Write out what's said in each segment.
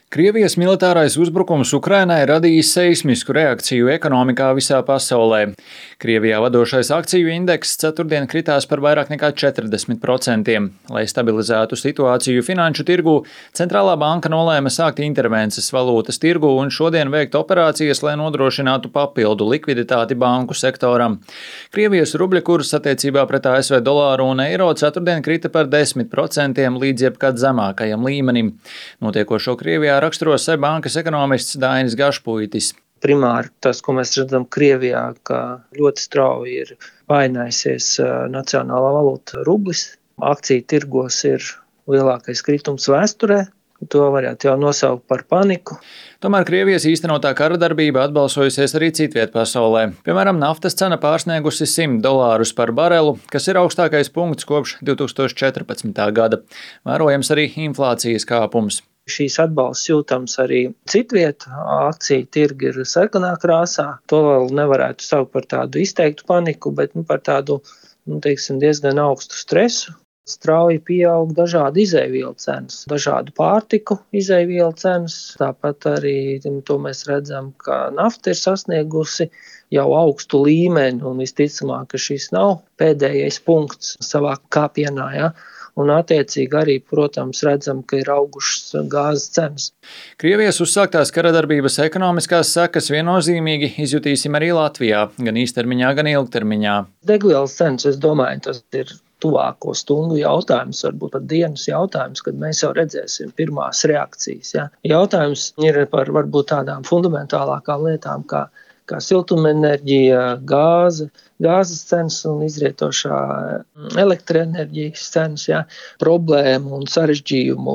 Krievijas militārais uzbrukums Ukrainai radījis seismisku reakciju ekonomikā visā pasaulē. Krievijā vadošais akciju indekss ceturtdien kritās par vairāk nekā 40%. Lai stabilizētu situāciju finanšu tirgū, centrālā banka nolēma sākt intervences valūtas tirgū un šodien veikt operācijas, lai nodrošinātu papildu likviditāti banku sektoram. Krievijas rubļa kurs attiecībā pret ASV dolāru un eiro ceturtdien krita par 10% līdz jebkad zemākajam līmenim. Notiekošo Krievijā raksturo SEB bankas ekonomists Dainis Gašpuitis. Primāri tas, ko mēs redzam Krievijā, ka ļoti strauji ir vainājusies nacionālā valūta rublis. Akciju tirgos ir lielākais kritums vēsturē. To varētu jau nosaukt par paniku. Tomēr Krievijas īstenotā kara darbība atbalsojusies arī citviet pasaulē. Piemēram, naftas cena pārsniegusi $100 par barelu, kas ir augstākais punkts kopš 2014. gada. Vērojams arī inflācijas kāpums. Šīs atbalsts jūtams arī citviet, akciju tirgi ir sarkanā krāsā. To vēl nevarētu saukt par tādu izteiktu paniku, bet par tādu, diezgan augstu stresu. Strauji pieaug dažādi izēvielu cenas, dažādu pārtiku izēvielu cenas. Tāpat arī to mēs redzam, ka nafta ir sasniegusi jau augstu līmeni un visticamāk, ka šis nav pēdējais punkts savā kāpienā. Ja? Un attiecīgi arī, protams, redzam, ka ir augušas gāzes cenas. Krievijas uzsāktās kara darbības ekonomiskās sekas viennozīmīgi izjutīsim arī Latvijā, gan īstermiņā, gan ilgtermiņā. Degvielas cenas, es domāju, tas ir tuvāko stundu jautājums, varbūt pat dienas jautājums, kad mēs jau redzēsim pirmās reakcijas. Ja? Jautājums ir par varbūt tādām fundamentālākām lietām, kā siltumenerģija, gāzes cenas un izrietošā elektroenerģijas cenas. Ja? Problēmu un sarežģījumu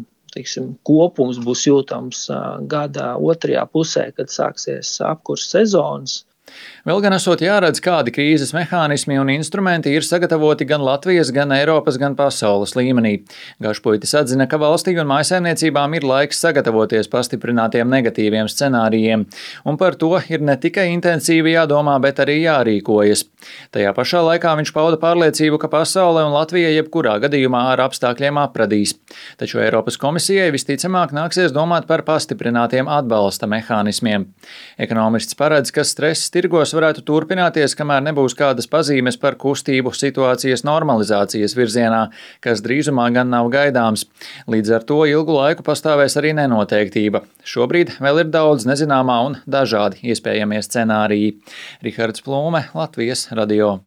kopums būs jūtams gada otrajā pusē, kad sāksies apkurss sezonas. Vēl gan esot jāredz, kādi krīzes mehānismi un instrumenti ir sagatavoti gan Latvijas, gan Eiropas, gan pasaules līmenī. Gašpuitis atzina, ka valstī un mājsaimniecībām ir laiks sagatavoties pastiprinātiem negatīviem scenārijiem, un par to ir ne tikai intensīvi jādomā, bet arī jārīkojas. Tajā pašā laikā viņš pauda pārliecību, ka pasaule un Latvija jebkurā gadījumā ar apstākļiem apradīs. Taču Eiropas komisijai visticamāk nāksies domāt par pastiprinātiem atbalsta mehānismiem. Ekonomists paredz, ka stress tirgos varētu turpināties, kamēr nebūs kādas pazīmes par kustību situācijas normalizācijas virzienā, kas drīzumā gan nav gaidāms. Līdz ar to ilgu laiku pastāvēs arī nenoteiktība. Šobrīd vēl ir daudz nezināmā un dažādi iespējamie scenāriji. Rihards Plūme, Latvijas radio.